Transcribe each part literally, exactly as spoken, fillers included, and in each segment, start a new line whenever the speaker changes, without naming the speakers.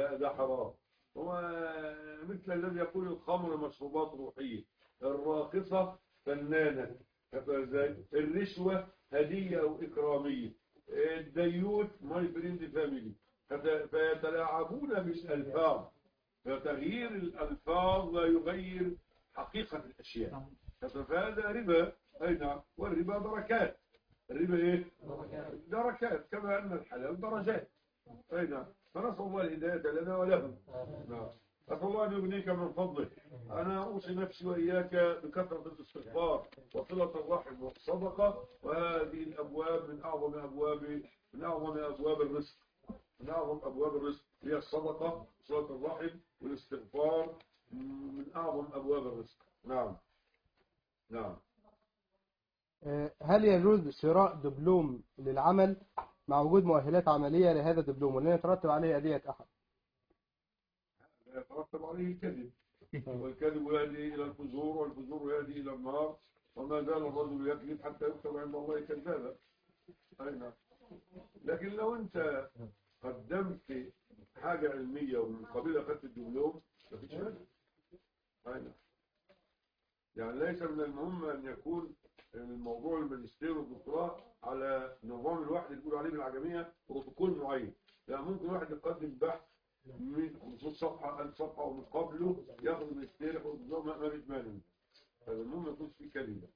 ده ده حرام. هو مثل الذي يقول الخمر مشروبات روحية، الراقصة فنانة، ازاي؟ الرشوة هدية أو إكرامية، الديوث ماي فريند فاميلي. فيتلاعبون بالألفاظ، فتغيير الألفاظ لا يغير حقيقة الأشياء. فهذا ربا. أي نعم. والربا دركات. الربا إيه؟ دركات، كما أن الحلال درجات. أي نعم. فنسأل الله الهداية لنا ولهم. نعم. أسأل الله أن يغنيك من فضله. أنا أوصي نفسي وإياك بكثرة الاستغفار وصلة الرحم والصدقة، وهذه الأبواب من أعظم أبواب من أعظم أبواب الرزق. من أعظم أبواب الرزق هي الصدقة، صلة الرحم، والاستغفار من أعظم أبواب الرزق. نعم. نعم.
هل يجوز شراء دبلوم للعمل مع وجود مؤهلات عملية لهذا الدبلوم ولن يترتب عليه أذية أحد؟
يترتب عليه الكذب، والكذب يهدي إلى الفجور، والفجور يهدي إلى النار، وما زال الرجل يكذب حتى يكتب عند الله كذابا. أي نعم. لكن لو أنت قدمت حاجة علمية ومن قبيل أخذت الدبلوم مفيش مانع. أي نعم. يعني ليس من المهم أن يكون الموضوع الماجستير والدكتوراه على نظام الواحد اللي بيقول عليه بالعجمية بروتوكول معين. لا، ممكن واحد يقدم بحث من خمسمائة صفحة ألف صفحة ومن قبله ياخذ ماجستير ياخذ دكتوراه، ما فيش مانع. هذا المهم ما يكونش فيه كلمة.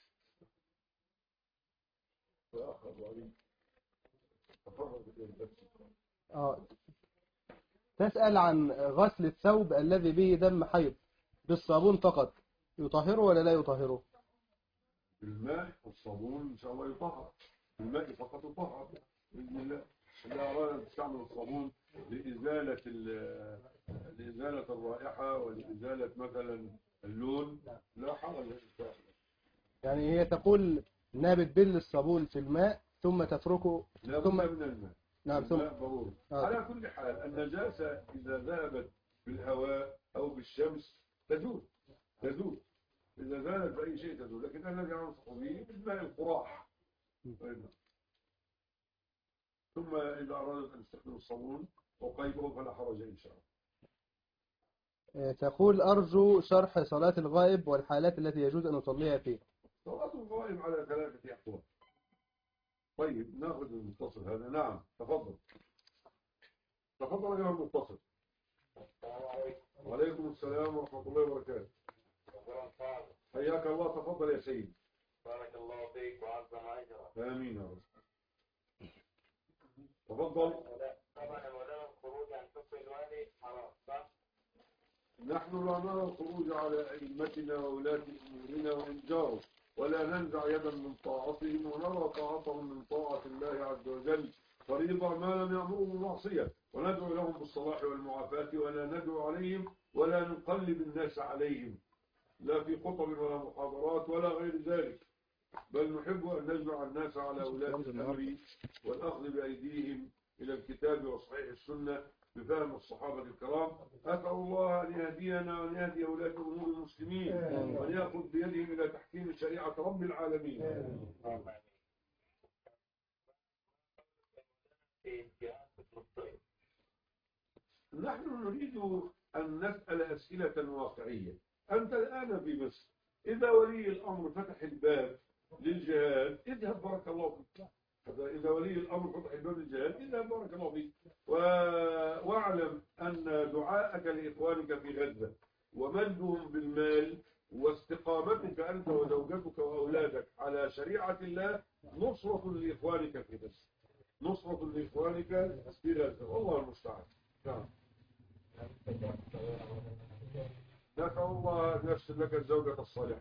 اه تسأل عن غسل الثوب الذي به دم حيض بالصابون فقط، يطهره ولا لا يطهره؟
بالماء والصابون إن شاء الله يطهر. بالماء فقط يطهر بإذن الله. إذا أراد أن تستعمل الصابون لإزالة لإزالة الرائحة ولإزالة مثلا اللون لا حرج.
يعني هي تقول انها بتبل الصابون في الماء ثم تتركه
لا
ثم
بد من الماء.
نعم ثم
الماء ضروري.
آه.
على كل حال النجاسة إذا ذهبت بالهواء أو بالشمس تزول تزول إذا زالت بأي شيء تزول. لكن الذي أنصح به بالماء القراح. ثم إذا أرادت أن تستخدم الصابون وقيبه فلا حرج إن شاء الله.
تقول أرجو شرح صلاة الغائب والحالات التي يجوز أن نصليها فيها.
صلاة الغائب على ثلاثة أحوال. طيب ناخذ المتصل هذا. نعم تفضل. تفضل يا المتصل. وعليكم السلام ورحمة الله وبركاته. حياك الله. تفضل يا سيدي.
بارك الله فيك وعظم أجرك.
آمين يا رب. تفضل.
طبعا ولا الخروج عن حكم الوالي حرام صح؟
نحن لا نرى الخروج على أئمتنا وولاة أمورنا وإن جاروا، ولا ننزع يدا من طاعتهم، ونرى طاعتهم من طاعة الله عز وجل فريضة ما لم يأمروا بالمعصية، وندعو لهم بالصلاح والمعافاة، ولا ندعو عليهم ولا نقلب الناس عليهم لا في خطب ولا محاضرات ولا غير ذلك، بل نحب أن نجمع الناس على ولاة الأمر والأخذ بأيديهم إلى الكتاب وصحيح السنة بفهم الصحابة الكرام. أسأل الله أن يهدينا وأن يهدي ولاة أمور المسلمين وأن يأخذ بيدهم إلى تحكيم شريعة رب العالمين. نحن نريد أن نسأل أسئلة واقعية. أنت الآن في مصر، إذا ولي الأمر فتح الباب للجهاد اذهب بارك الله فيك. إذا ولي الأمر فتح الباب للجهاد اذهب بارك الله فيك. واعلم أن دعاءك لإخوانك في غزة ومدهم بالمال واستقامتك أنت وزوجتك وأولادك على شريعة الله نصرة لإخوانك في غزة، نصرة لإخوانك في غزة، والله المستعان. نعم. نسأل الله أن يرسل لك الزوجة الصالحة.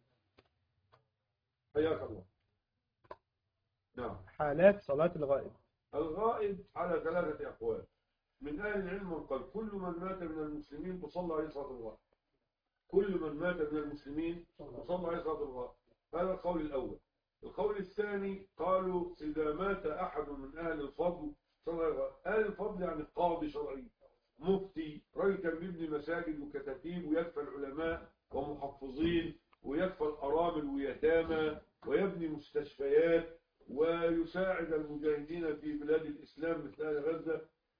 حياك الله. نعم.
حالات صلاة الغائب.
الغائب على ثلاثة أقوال. من أهل العلم قال كل من مات من المسلمين تصلى عليه صلاة الغائب. كل من مات من المسلمين تصلى عليه صلاة الغائب. هذا القول الأول. القول الثاني قالوا إذا مات أحد من أهل الفضل صلى الغائب. أهل الفضل يعني قاضي شرعي، مفتي، رجل كان بيبني مساجد وكتاتيب ويكفى العلماء ومحفظين ويكفى الأرامل ويتامى ويبني مستشفيات ويساعد المجاهدين في بلاد الإسلام مثل غزة.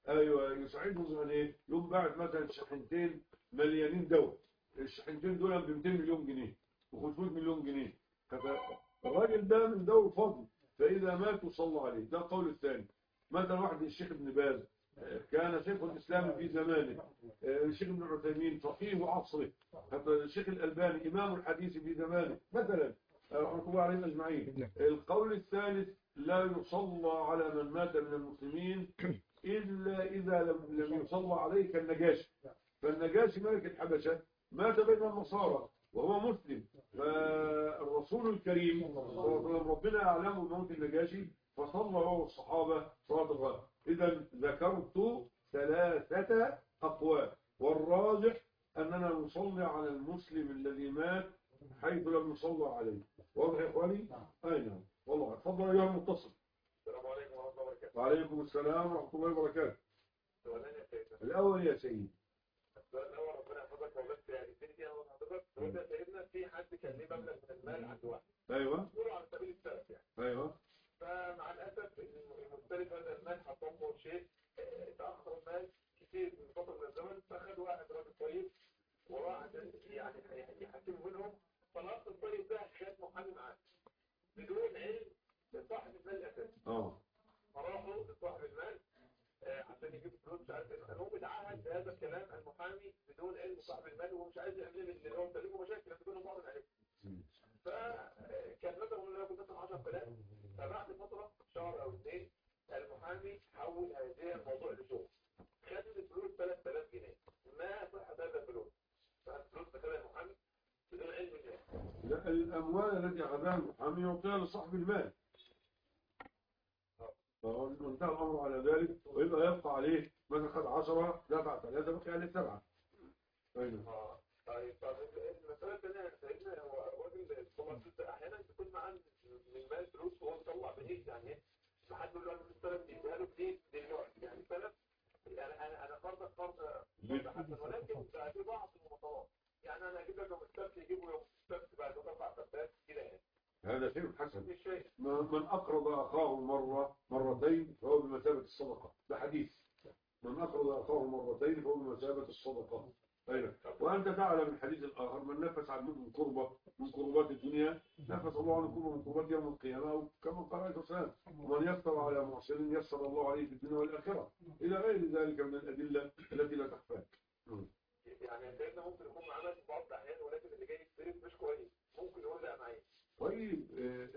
ايوه يساعدهم يعني ايه؟ يوم بعد مثلا شحنتين مليانين دواء، الشحنتين دول ب مئتين مليون جنيه و500 مليون جنيه، الراجل ده من ذوي الفضل، فاذا مات صلى عليه. ده القول الثاني. مثلا واحد الشيخ ابن باز كان شيخ الاسلام في زمانه، الشيخ ابن عثيمين فقيه عصره، الشيخ الالباني امام الحديث في زمانه مثلا، رحمه الله عليهم اجمعين. القول الثالث لا يصلى على من مات من المسلمين إلا إذا لم لم يصلى عليه كالنجاشي. فالنجاشي ملك الحبشة مات بين النصارى وهو مسلم، فالرسول الكريم صلى الله عليه وسلم ربنا أعلمه بموت النجاشي فصلى هو والصحابة صلاة الغائب. إذا ذكرت ثلاثة أقوال، والراجح أننا نصلي على المسلم الذي مات حيث لم يصلى عليه. واضح يا إخواني؟ أي نعم والله. تفضل أيها المتصل.
السلام عليكم ورحمة الله وبركاته.
وعليكم السلام ورحمة الله وبركاته.
سؤالين يا سيدنا.
الأول يا سيدي.
السؤال الأول ربنا يحفظك ويبارك يعني الدنيا وحضرتك. سؤال يا سيدنا في حد كان ليه مبلغ من المال عند واحد.
أيوه.
يقولوا على سبيل السلف يعني.
أيوه.
فمع الأسف المستلف هذا المال حطمه شيء تأخر المال كثير من فترة من الزمن، فأخذ واحد راجل طيب وراح يعني يحكم منهم، فالأخ الطيب ده خد محامي معاه بدون علم لصاحب المال الأساسي.
اه.
فراحوا لصاحب المال عشان يجيب فلوس، مش عارف ايه، هو بيتعهد بهذا الكلام المحامي بدون علم صاحب المال، وهو مش عايز يعمل اللي هو مسلمه مشاكل بدون بعض العلم. فكان مثلا اللي هو مثلا عشرة آلاف، فبعد فتره شهر او اثنين المحامي حول هذه الموضوع لشغل، خد الفلوس ثلاثة آلاف جنيه. ما صحة هذا الفلوس؟ فالفلوس اخذها المحامي بدون علم الناس.
لا، الأموال التي أخذها المحامي يعطيها لصاحب المال. وانتهى الأمر على ذلك، ويبقى يبقى عليه مثلا خد عشرة دفع ثلاثة بقي عليه سبعة. أيوه.
اه طيب. طب المسألة الثانية يا سيدنا، هو راجل طبعا أحيانا بيكون معاه من المال فلوس وهو مطلع بإيه يعني إيه؟ ما حد يقول له أنا السلف بيديها له جديد دلوقتي يعني سلف، يعني أنا أنا فرض فرض فرض حسن، ولكن في بعض المطالب يعني أنا أجيب لك يوم السبت يجيبه يوم السبت بعد أربع سبتات كده يعني.
هذا شيء حسن.
مش شيء.
من أقرض أخاه مرة مرتين فهو بمثابة الصدقة. ده حديث. من أقرض أخاه مرتين فهو بمثابة الصدقة. أيوة. وأنت تعلم الحديث الآخر: من نفس عن منهم كربة من كربات الدنيا نفس الله عنه كربة من كربات يوم القيامة، كما قال عليه الصلاة والسلام: ومن يسر على محسن يسر الله عليه في الدنيا والآخرة، إلى غير ذلك من الأدلة التي لا تخفاك.
يعني سيدنا ممكن يكون معاه في بعض الأحيان، ولكن اللي جاي يستلف مش كويس، ممكن يقول لا معايا.
طيب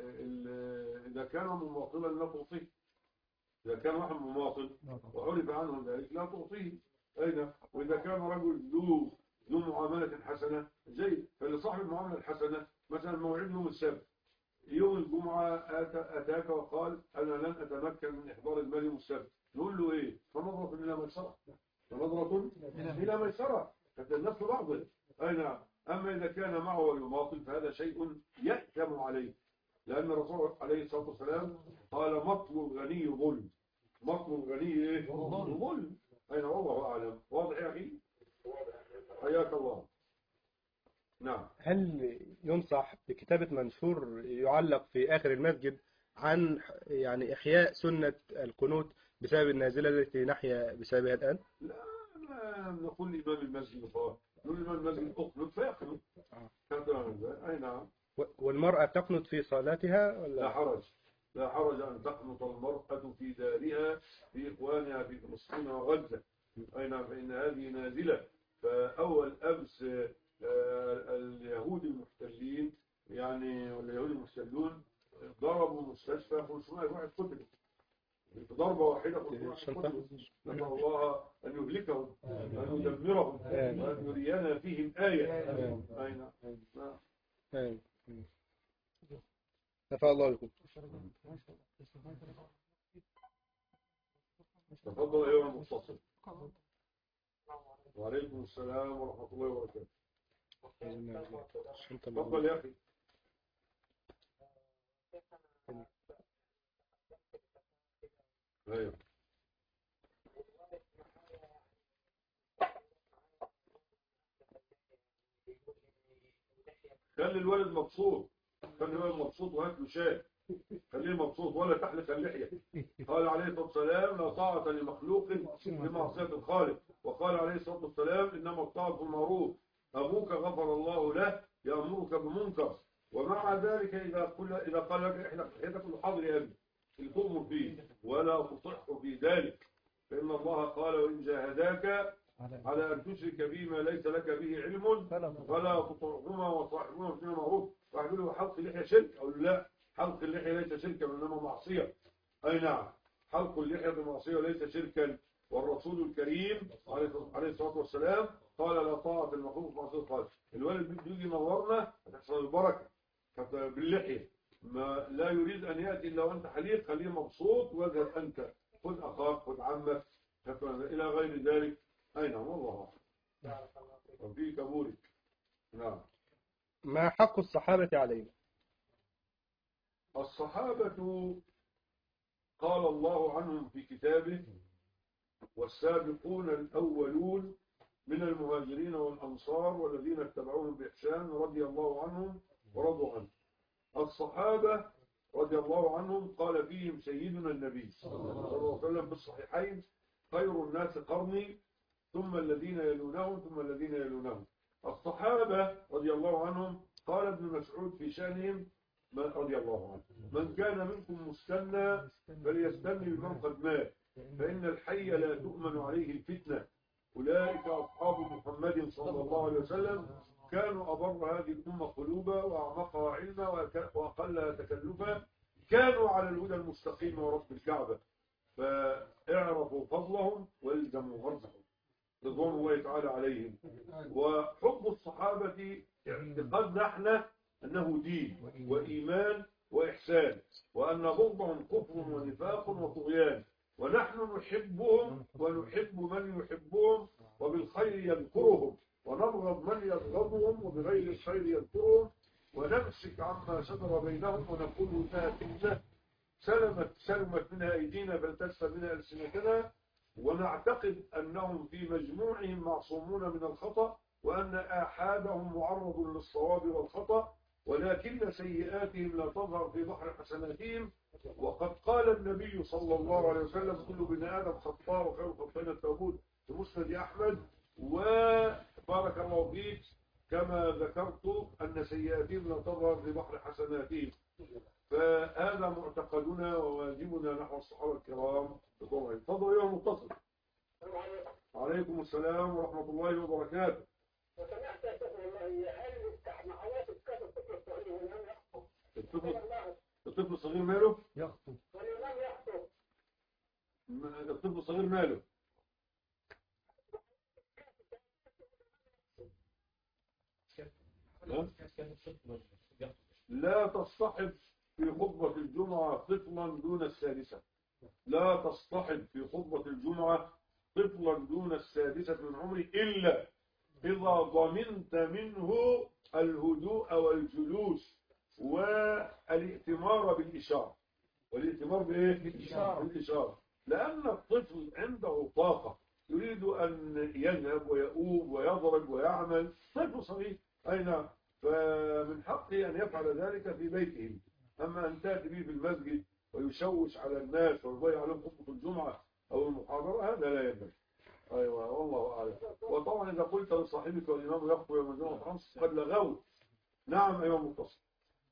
إذا كان مماطلا لا تعطيه. إذا كان واحد مماطل وعرف عنه ذلك لا تعطيه. أين؟ وإذا كان رجل ذو ذو معاملة حسنة زي فلصاحب المعاملة الحسنة مثلا موعد يوم السبت، يوم الجمعة أتاك وقال أنا لن أتمكن من إحضار المال يوم السبت، نقول له إيه؟ فنظرة إلى ميسرة، فنظرة إلى ميسرة، حتى الناس بعضه. أي نعم. أما إذا كان معه ويماطل فهذا شيء يأثم عليه، لأن الرسول عليه الصلاة والسلام قال: مطل الغني ظلم. مطل الغني إيه؟ ظلم. أين والله أعلم. واضح يا أخي؟ حياك الله. نعم.
هل ينصح بكتابة منشور يعلق في آخر المسجد عن يعني إحياء سنة القنوت بسبب النازلة التي نحيا بسببها الآن؟
لا، ما نقول لإمام المسجد خلاص، نقول لإمام المسجد أقنط فيقنط. أي نعم.
والمرأة تقنط في صلاتها ولا؟
لا حرج. لا حرج أن تقنط المرأة في دارها في إخوانها في فلسطين وغزة. أي نعم. فإن هذه نازلة. فأول أمس اليهود المحتلين يعني واليهود المحتلون ضربوا مستشفى خمسمائة واحد قتل بضربة واحدة. نسأل الله أن يهلكهم، أن يدمرهم، وأن يرينا فيهم آية. أي نعم.
نفع الله لكم.
تفضل أيها المتصل. وعليكم السلام ورحمة الله وبركاته. تفضل يا أخي. أيوه. خلي الولد مبسوط، خلي الولد مبسوط وهات له شاي، خليه مبسوط ولا تحلق اللحية. قال عليه الصلاة والسلام لا طاعة لمخلوق في معصية الخالق، وقال عليه الصلاة والسلام إنما الطاعة في المعروف، أبوك غفر الله له يأمرك بمنكر. ومع ذلك إذا قل إذا قال لك إحنا يدخل حاضر يا أبي اللي تؤمر فيه ولا تصح في ذلك، فإن الله قال وإن جاهداك على أن تشرك بما ليس لك به علم فلا تطعهما وصاحبهما فيما معروف. واحد يقول له حلق اللحية شرك، أو لا، حلق اللحية ليس شركا وإنما معصية. أي نعم، حلق اللحية معصية وليس شركا. والرسول الكريم عليه الصلاة والسلام قال لا طاعة المخلوق في معصية الخالق. الوالد بيجي ينورنا هتحصل البركة باللحية، ما لا يريد أن يأتي إلا وأنت حليق، خليه مبسوط واذهب أنت، خذ أخاك خذ عمك إلى غير ذلك. أي نعم، والله أعلم. وفي كبورك. نعم.
ما حق الصحابة علينا؟
الصحابة قال الله عنهم في كتابه والسابقون الأولون من المهاجرين والأنصار والذين اتبعوهم بإحسان رضي الله عنهم ورضوا عنه. الصحابة رضي الله عنهم قال فيهم سيدنا النبي صلى الله عليه وسلم في الصحيحين خير الناس قرني ثم الذين يلونهم ثم الذين يلونهم. الصحابة رضي الله عنهم قال ابن مسعود في شأنهم رضي الله عنه من كان منكم مستنى فليستني بمن قد مات فإن الحي لا تؤمن عليه الفتنة. أولئك أصحاب محمد صلى الله عليه وسلم كانوا أبر هذه الأمة قلوبا وأعمقها علما وأقلها تكلفا، كانوا على الهدى المستقيم ورب الكعبة، فاعرفوا فضلهم والزموا غرزهم رضوان الله تعالى عليهم. وحب الصحابة اعتقدنا احنا أنه دين وإيمان وإحسان، وأن بغضهم كفر ونفاق وطغيان، ونحن نحبهم ونحب من يحبهم وبالخير يذكرهم، ونبغض من يبغضهم وبغير الخير يذكرهم، ونمسك عما شجر بينهم ونقول انها فتنة سلمت سلمت منها أيدينا بل تسفل منها ألسنتنا، ونعتقد أنهم في مجموعهم معصومون من الخطأ وأن آحادهم معرض للصواب والخطأ، ولكن سيئاتهم لا تظهر في بحر حسناتهم. وقد قال النبي صلى الله عليه وسلم كل بني آدم خطاء وخير الخطائين التوابون في مسند أحمد. وبارك الله فيك كما ذكرت أن سيئاتهم لا تظهر في بحر حسناتهم. فهذا معتقدنا وواجبنا نحو الصحابة الكرام بطبعهم. تفضل يا متصل. عليكم السلام ورحمة الله وبركاته.
وسمعت يا شيخ والله هل محاولات الكتب الطفل الصغير والإمام يخطب؟
الطفل الصغير ماله؟
يخطب.
والإمام يخطب.
الطفل الصغير ماله؟ لا تصطحب في خطبة الجمعة طفلا دون السادسة. لا تصطحب في خطبة الجمعة طفلا دون السادسة من عمره إلا إذا ضمنت منه الهدوء والجلوس والائتمار بالإشارة. والائتمار بإيه؟ بالإشارة. بالإشارة. لأن الطفل عنده طاقة يريد أن يذهب ويؤوب ويضرب ويعمل، طفل صغير. أين فمن حقه أن يفعل ذلك في بيته. أما أن تأتي به في المسجد ويشوش على الناس ويضيع عليهم خطبة الجمعة أو المحاضرة، هذا لا ينبغي. أيوة والله أعلم. وطبعا إذا قلت لصاحبك والإمام يخطب يوم الجمعة خمس قد لغوت. نعم أيها المتصل.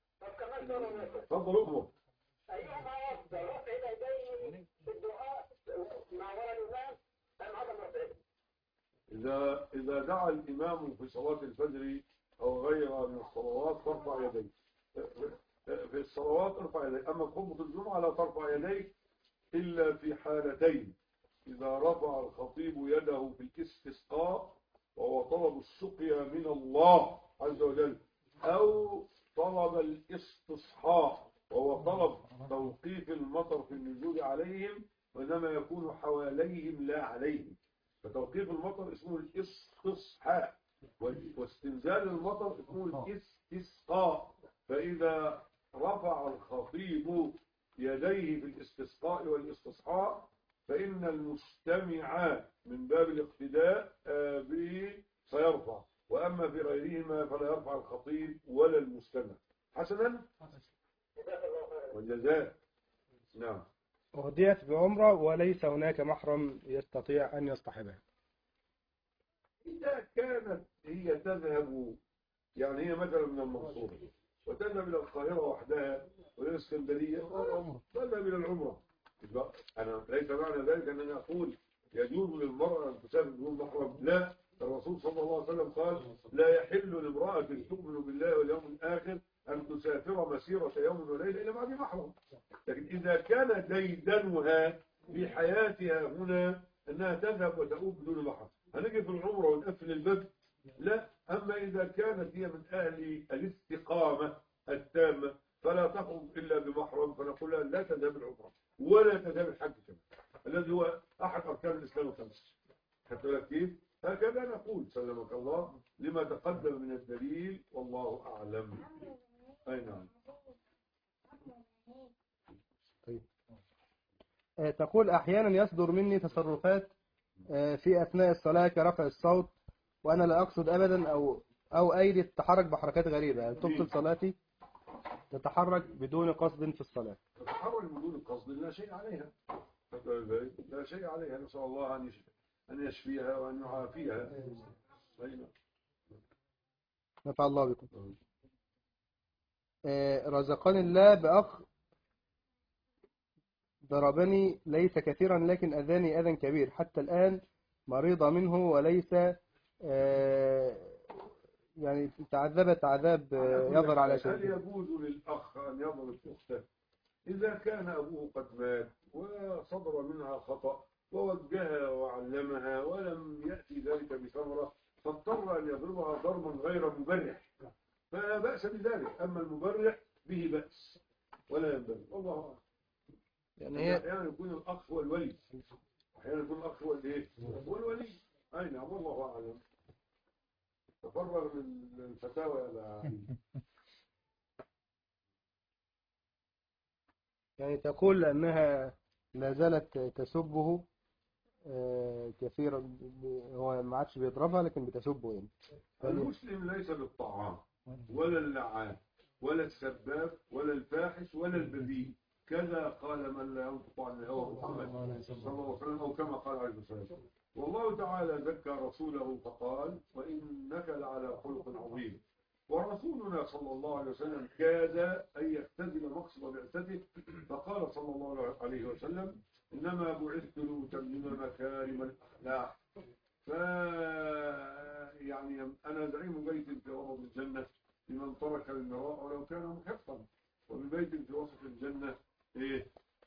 تفضل أمر.
أيهما أفضل رفع اليدين في الدعاء مع وراء الإمام أم عدم رفعه؟
إذا إذا دعا الإمام في صلاة الفجر أو غيرها من الصلوات فارفع يديك. في الصلوات ارفع يديك، أما خطبة الجمعة لا ترفع يديك إلا في حالتين: إذا رفع الخطيب يده في الاستسقاء وهو طلب السقيا من الله عز وجل، أو طلب الاستصحاء وهو طلب توقيف المطر في النزول عليهم، وإنما يكون حواليهم لا عليهم. فتوقيف المطر اسمه الاستصحاء، واستنزال المطر اسمه الاستسقاء. فإذا رفع الخطيب يديه في الاستسقاء والاستصحاء فإن المستمع من باب الاقتداء به سيرفع، وأما في غيرهما فلا يرفع الخطيب ولا المستمع. حسنا والجزاء. نعم.
أهديت بعمرة وليس هناك محرم يستطيع أن يصطحبها.
إذا كانت هي تذهب، يعني هي مثلا من المنصورة وتذهب إلى القاهرة وحدها وإلى الإسكندرية، تذهب إلى العمرة. يبقى أنا ليس معنى ذلك أنني أقول يجوز للمرأة أن تسافر بدون محرم، لا. الرسول صلى الله عليه وسلم قال لا يحل لامرأة تؤمن بالله واليوم الآخر أن تسافر مسيرة يوم وليلة إلا مع ذي محرم. لكن إذا كان ديدنها في حياتها هنا أنها تذهب وتؤوب بدون محرم، هنجي في العمرة ونقفل الباب؟ لا. أما إذا كانت هي من أهل الاستقامة التامة فلا تخرج إلا بمحرم، فنقول لها لا تذهب العمرة ولا تذهب الحج كمان، الذي هو أحد أركان الإسلام الخمسة. حتى كيف؟ هكذا نقول سلمك الله لما تقدم من الدليل، والله أعلم. أي نعم.
طيب. آه، تقول أحيانا يصدر مني تصرفات آه، في أثناء الصلاة كرفع الصوت، وأنا لا أقصد أبدا، أو أو أيدي تتحرك بحركات غريبة، يعني تبطل صلاتي؟ تتحرك بدون قصد في الصلاة.
تتحرك بدون قصد لا شيء عليها، لا شيء عليها. نسأل الله أن يشفي أن يشفيها وأن يعافيها.
نفع الله بكم. آه، رزقني الله بأخ ضربني ليس كثيرا لكن أذاني أذى كبير، حتى الآن مريضة منه، وليس آه، يعني تعذبت عذاب آه، يظهر على شيء.
هل يجوز للأخ أن يضرب أخته إذا كان أبوه قد مات وصدر منها خطأ ووجهها وعلمها ولم يأتي ذلك بثمرة، فاضطر أن يضربها ضربا غير مبرح، فلا بأس بذلك. أما المبرح به بأس ولا ينبغي، والله أعلم. يعني هي أحيانا يكون الأخ هو الولي، أحيانا يكون الأخ هو الإيه؟ هو الولي. أي نعم، والله أعلم. تفرغ من الفتاوى يا
يعني تقول أنها لا زالت تسبه آه، كثيرا، هو ما عادش بيضربها لكن بتسبه يعني.
المسلم ليس بالطعام ولا اللعان ولا السباب ولا الفاحش ولا البذيء، كذا قال من لا ينطق عن الهوى محمد صلى الله عليه وسلم، أو كما قال عليه الصلاة والسلام. والله تعالى ذكى رسوله فقال وإنك لعلى خلق عظيم. ورسولنا صلى الله عليه وسلم كاد أن يختزل مقصد بعثته، فقال صلى الله عليه وسلم إنما بعثت لأتمم مكارم الأخلاق. ف يعني أنا زعيم بيت في وسط الجنة لمن ترك المراء ولو كان محقا، وببيت في وسط الجنة إيه؟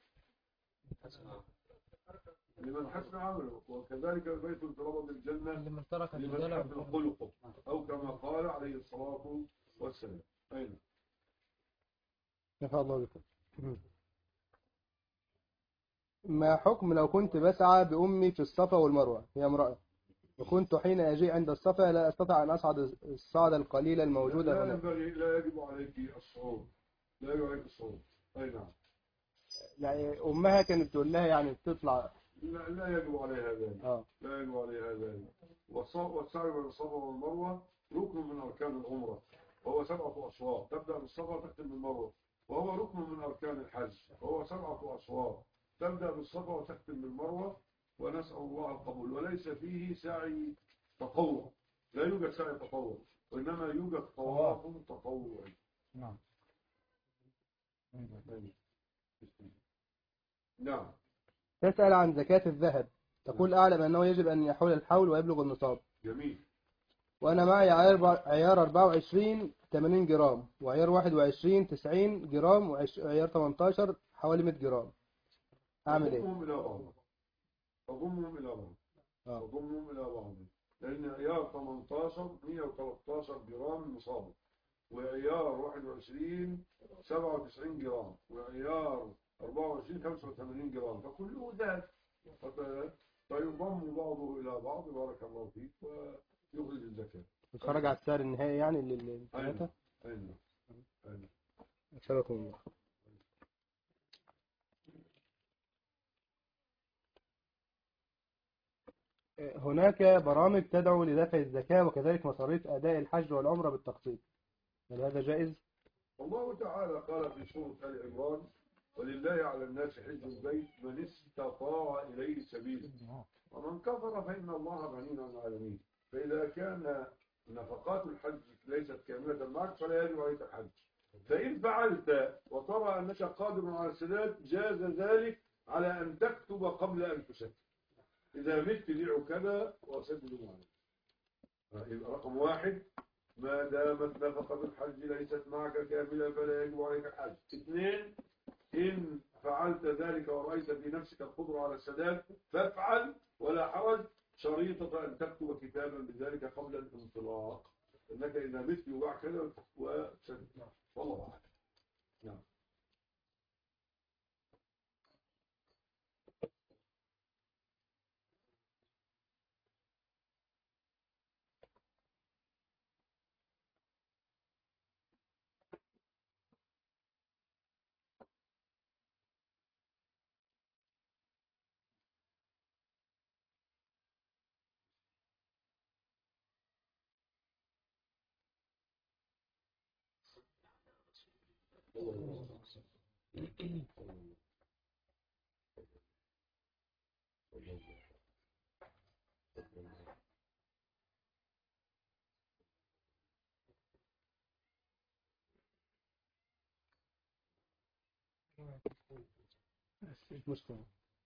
لمن حسن عمله، وكذلك بيت في وسط الجنة لمن ترك لمن حسن خلقه، أو كما قال عليه الصلاة والسلام. أين؟
نفع الله بكم. ما حكم لو كنت بسعى بأمي في الصفا والمروة، هي امرأة، وكنت حين أجي عند الصفا لا أستطيع أن أصعد الصعدة القليلة الموجودة
لا
هنا؟
ينبغي، لا يجب عليك الصعود، لا يجب عليك الصعود. أي نعم.
يعني أمها كانت تقول لها يعني تطلع.
لا, لا يجب عليها ذلك.
آه.
لا يجب عليها ذلك. والسعي بين الصفا والمروة ركن من أركان العمرة، وهو سبعة أشواط، تبدأ بالصفا وتختم بالمروة، وهو ركن من أركان الحج، وهو سبعة أشواط، تبدأ بالصفا وتختم بالمروة، ونسأل الله القبول. وليس فيه سعي تطوع، لا يوجد سعي تطوع، وإنما يوجد طواف تطوعي.
نعم.
نعم.
تسأل عن زكاة الذهب، تقول أعلم أنه يجب أن يحول الحول ويبلغ النصاب.
جميل.
وأنا معي عيار أربعة وعشرين ثمانين جرام، وعيار واحد وعشرين تسعين جرام، وعيار ثمانية عشر حوالي مئة جرام، أعمل إيه؟
أضمهم إلى بعض، أضمهم إلى بعض، أضمهم إلى بعض، لأن عيار ثمانية عشر مئة وثلاثة عشر جرام نصاب، وعيار واحد وعشرين سبعة وتسعين جرام، وعيار أربعة وعشرين خمسة وثمانين جرام، فكله ذهب، فيضم بعضه إلى بعض. بارك الله فيك. ويخرج الزكاة.
يتخرج على السعر النهائي يعني للثلاثة.
أين أين
أشهدكم الله. هناك برامج تدعو لدفع الزكاة وكذلك مصاريف أداء الحج والعمرة بالتقسيط، هل هذا جائز؟
الله تعالى قال في سورة آل عمران ولله على الناس حج البيت من استطاع إليه سبيلا ومن كفر فإن الله غني عن العالمين. فإذا كان نفقات الحج ليست كاملة معك فلا يجب عليك الحج. فإن فعلت وترى أنك قادر على السداد جاز ذلك على أن تكتب قبل أن تسدد. إذا مت بيع كذا وسدد معك. يبقى رقم واحد ما دامت نفقة الحج ليست معك كاملة فلا يجب عليك الحج. اثنين إن فعلت ذلك ورأيت في نفسك القدرة على السداد فافعل ولا حرج، شريطة أن تكتب كتابا بذلك قبل الانطلاق، إنك إذا مت يباع كذا وسدد. والله أعلم. نعم.
مش مشكلة.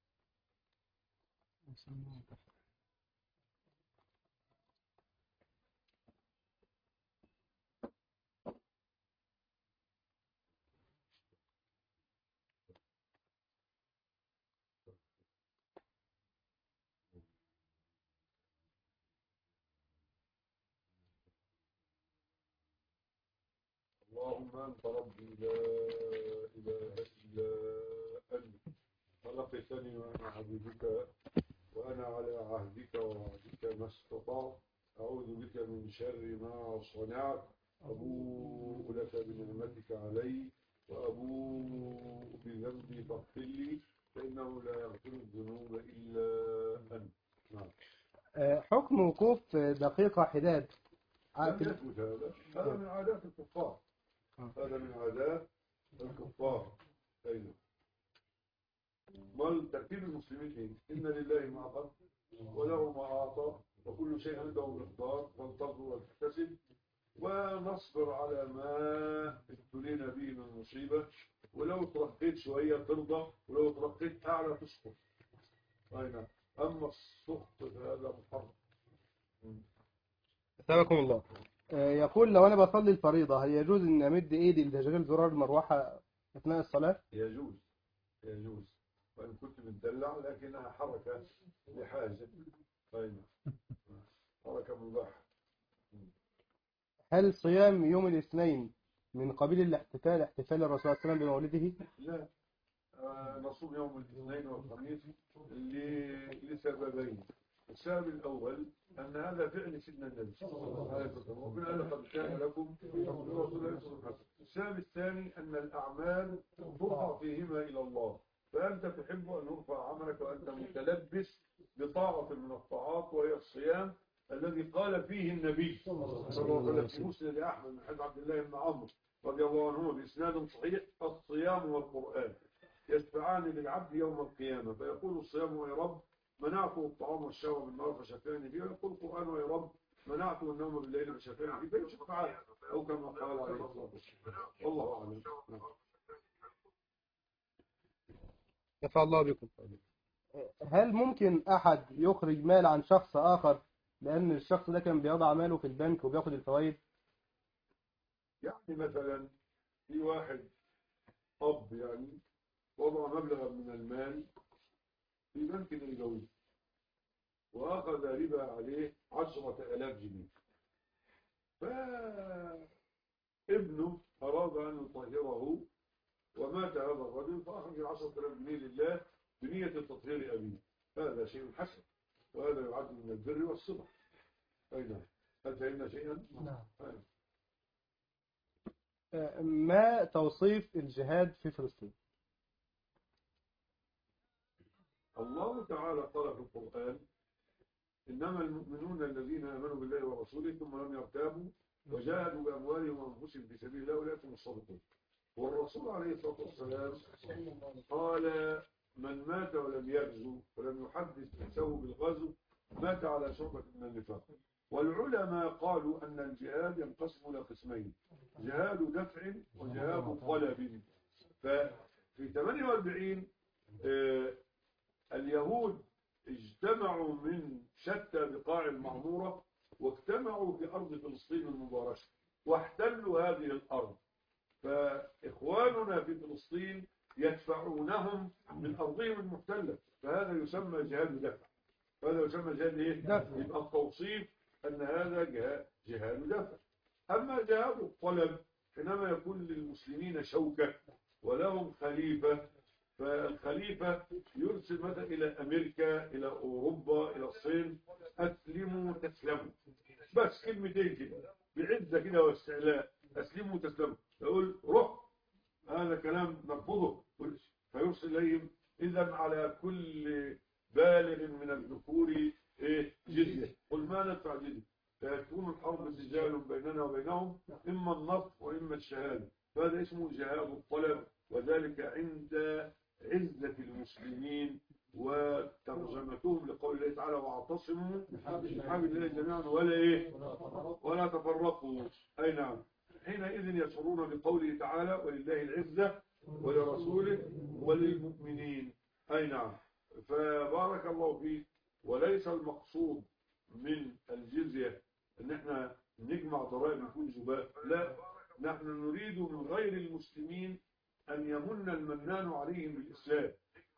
اللهم أنت ربي لا إله إلا أنت خلقتني وأنا عبدك وأنا على عهدك ووعدك ما استطعت أعوذ بك من شر ما صنعت أبوء لك بنعمتك علي وأبوء بذنبي فاغفر لي فإنه لا يغفر الذنوب إلا أنت. نعم.
آه، حكم وقوف دقيقة حداد
لم يثبت هذا. هذا من عادات الكفار. هذا من عادات الكفار. أين ما ترتيب المسلمين إيه؟ إن لله ما أخذ وله ما أعطى وكل شيء عنده مقدار فانتظر وتحتسب ونصبر على ما ابتلينا به من مصيبة، ولو ترقيت شوية ترضى ولو ترقيت أعلى تسقط. أين أما السخط فهذا محرم.
أثابكم الله. آه، يقول لو أنا بصلي الفريضة هل يجوز أن أمد إيدي لتشغيل زرار المروحة أثناء الصلاة؟
يجوز يجوز وإن كنت متدلع لكنها حركة لحاجة. أين حركة مباحة.
هل صيام يوم الاثنين من قبيل الاحتفال احتفال الرسول صلى الله عليه وسلم بمولده؟
لا. آه، نصوم يوم الاثنين والخميس لسببين. السبب الأول أن هذا فعل سيدنا النبي عليه الصلاة والسلام ومن هذا قد كان لكم في رسول الله صلى الله عليه وسلم. السبب الثاني أن الأعمال ترفع فيهما إلى الله، فأنت تحب أن يرفع عملك وأنت متلبس بطاعة من الطاعات وهي الصيام الذي قال فيه النبي صلى الله عليه وسلم في مسند أحمد بن حزم عبد الله بن عمرو رضي الله عنه بإسناد صحيح: الصيام والقرآن يشفعان للعبد يوم القيامة، فيقول الصيام: يا رب منعته الطعام والشهوة بالنار فشفاني فيه، ويقول القرآن: يا رب منعته النوم بالليل فشفاني فيه، فيشفعان أو كما قال عليه الصلاة والسلام. والله أعلم.
نفع الله بكم. هل ممكن أحد يخرج مال عن شخص آخر لأن الشخص ده كان بيضع ماله في البنك وبياخد الفوائد؟
يعني مثلا في واحد أب يعني وضع مبلغا من المال في بنك ربوي وأخذ ربا عليه عشرة آلاف جنيه، فابنه أراد أن يطهره ومات هذا الرجل فأخرج العشرة آلاف جنيه لله بنية تطهير أبيه. هذا شيء حسن وهذا يعد من البر والصلة. أين هل فهمنا شيئا؟
نعم. ما توصيف الجهاد في فلسطين؟
الله تعالى قال في القرآن: إنما المؤمنون الذين آمنوا بالله ورسوله ثم لم يرتابوا وجاهدوا بأموالهم وأنفسهم في سبيل الله أولئك هم الصادقون. والرسول عليه الصلاة والسلام قال من مات ولم يغزو ولم يحدث نفسه بالغزو مات على شعبة من النفاق. والعلماء قالوا أن الجهاد ينقسم إلى قسمين: جهاد دفع وجهاد طلب. ففي ثمانية وأربعين آه اليهود اجتمعوا من شتى بقاع المعمورة واجتمعوا في أرض فلسطين المباركة واحتلوا هذه الأرض. فإخواننا في فلسطين يدفعونهم من أرضهم المحتلة، فهذا يسمى جهاد دفع. هذا يسمى جهاد إيه؟ دفع. يبقى التوصيف أن هذا جهاد, جهاد دفع. أما جهاد الطلب حينما يكون للمسلمين شوكة ولهم خليفة، فالخليفة يرسل مثلا إلى أمريكا، إلى أوروبا، إلى الصين: أسلموا تسلموا. بس كلمتين كده بعزة كده واستعلاء: أسلموا تسلموا. يقول روح، هذا كلام نرفضه، فيرسل إليهم: إذا على كل بالغ من الذكور إيه جزية. قل ما ندفع جزية. فيكون الحرب سجال بيننا وبينهم، إما النصر وإما الشهادة. فهذا اسمه جهاد الطلب، وذلك عند عزة المسلمين وترجمتهم لقول الله تعالى: واعتصموا بحبل الله جميعا ولا إيه ولا تفرقوا. أي نعم. حينئذ يشعرون بقوله تعالى: ولله العزة ولرسوله وللمؤمنين. أي نعم. فبارك الله فيك. وليس المقصود من الجزية ان احنا نجمع ضرائب نكون جباء، لا، نحن نريد من غير المسلمين ان يمن المنان عليهم بالاسلام،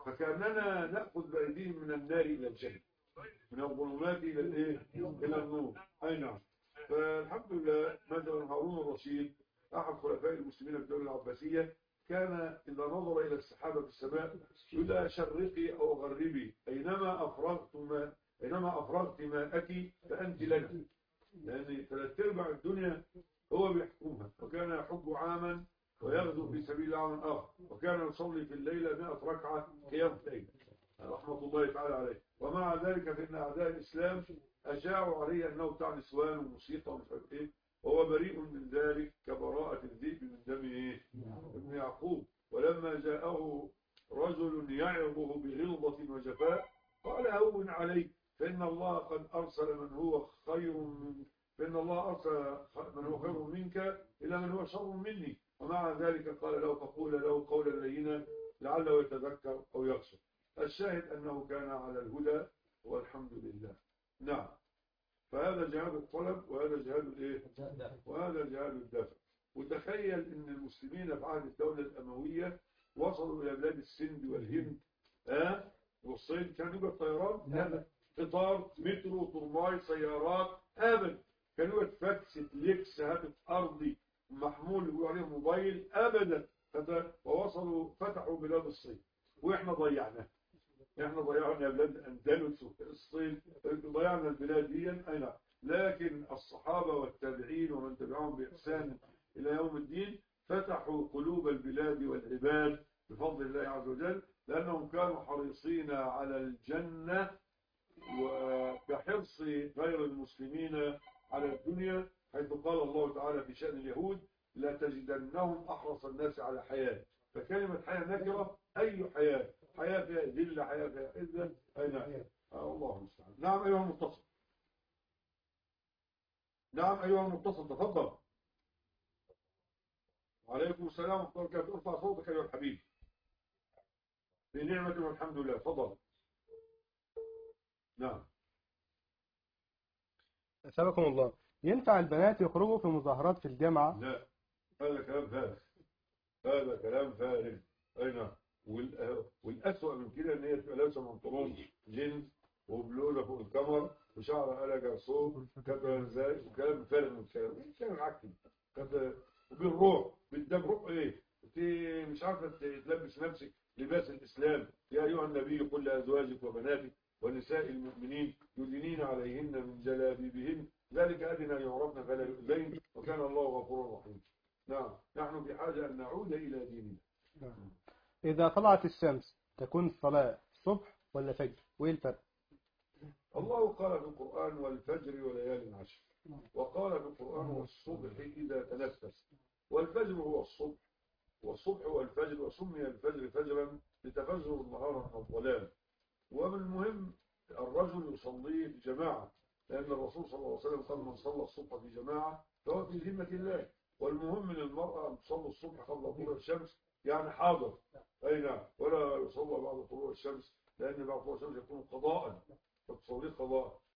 فكاننا ناخذ بايديهم من النار الى الجنه، من الظلمات الى الايه الى النور. اي نعم. فالحمد لله. مثلا هارون الرشيد احد خلفاء المسلمين في الدوله العباسيه كان اذا نظر الى السحابه في السماء يقول: شرقي او غربي، اينما افرغت ما اينما افرغت ماءك فانت لنا. لان ثلاث ارباع الدنيا هو بيحكمها. وكان يحج عاما ويغزو في سبيل الله عاما اخر، وكان يصلي في الليله مئة ركعه قيام ليل رحمه الله تعالى عليه. ومع ذلك فان اعداء الاسلام اشاعوا عليه انه بتاع نسوان وموسيقى ومش عارف ايه، وهو بريء من ذلك كبراءة الذئب من دم ايه ابن يعقوب. ولما جاءه رجل يعظه بغلظة وجفاء قال: هون عليك، فإن الله قد أرسل من هو خير من فإن الله أرسل من هو خير منك إلى من هو شر مني. ومع ذلك قال له: فقول له قولا لينا لعله يتذكر أو يخشى. الشاهد أنه كان على الهدى والحمد لله. نعم. فهذا جهاد الطلب وهذا جهاد الايه وهذا جهاد الدفع. وتخيل ان المسلمين في عهد الدولة الأموية وصلوا الى بلاد السند والهند ها والصين، كان يوجد طيران؟ لا. قطار، مترو، ترماي، سيارات، ابدا. كان يوجد فاكس، تليكس، هاتف ارضي، محمول يقولوا عليه موبايل، ابدا. ووصلوا فتحوا بلاد الصين واحنا ضيعناها. احنا ضيعنا بلاد الاندلس والصين، ضيعنا البلاد دي. اي نعم. لكن الصحابه والتابعين ومن تبعهم باحسان الى يوم الدين فتحوا قلوب البلاد والعباد بفضل الله عز وجل، لانهم كانوا حريصين على الجنه وكحرص غير المسلمين على الدنيا، حيث قال الله تعالى في شأن اليهود: لا تجدنهم احرص الناس على حياه. فكلمه حياه نكره. اي حياه؟ حياة فيها ذلة، حياة فيها عزة. أي نعم. آه الله المستعان. نعم أيها المتصل. نعم أيها المتصل، تفضل. وعليكم السلام ورحمة الله وبركاته. ارفع صوتك أيها الحبيب. في نعمة والحمد لله. تفضل. نعم.
أسابقكم الله. ينفع البنات يخرجوا في مظاهرات في الجامعة؟
لا، هذا كلام فارغ. هذا كلام فارغ. أي نعم. والأسوأ من كده ان هي تبقى لابسه بنطلون جينز وبلوزه فوق الكمر وشعر على جرسون كده ازاي، وكلام فارغ من الكلام. كلام عكي كده. وبالروح بالدم روح ايه؟ انت مش عارفه تلبس نفسك لباس الاسلام. يا ايها النبي قل لازواجك وبناتك ونساء المؤمنين يدنين عليهن من جلابيبهن ذلك ادنى يعرفن فلا يؤذين وكان الله غفورا رحيما. نعم. نحن بحاجه ان نعود الى ديننا.
نعم. إذا طلعت الشمس تكون الصلاة صبح ولا فجر؟ وإيه الفرق؟
الله قال في القرآن: والفجر وليال عشر. وقال في القرآن: والصبح إذا تنفس. والفجر هو الصبح والصبح والفجر، وسمي الفجر فجرا لتفجر النهار من الظلام. ومن المهم الرجل يصلي في جماعة، لأن الرسول صلى الله عليه وسلم قال من صلى الصبح في جماعة فهو في ذمة الله. والمهم من المرأة أن تصلي الصبح قبل طلوع الشمس، يعني حاضر، أي نعم، ولا يصلى بعد طلوع الشمس، لأن بعد طلوع الشمس يكون قضاء، فتصلي قضاء.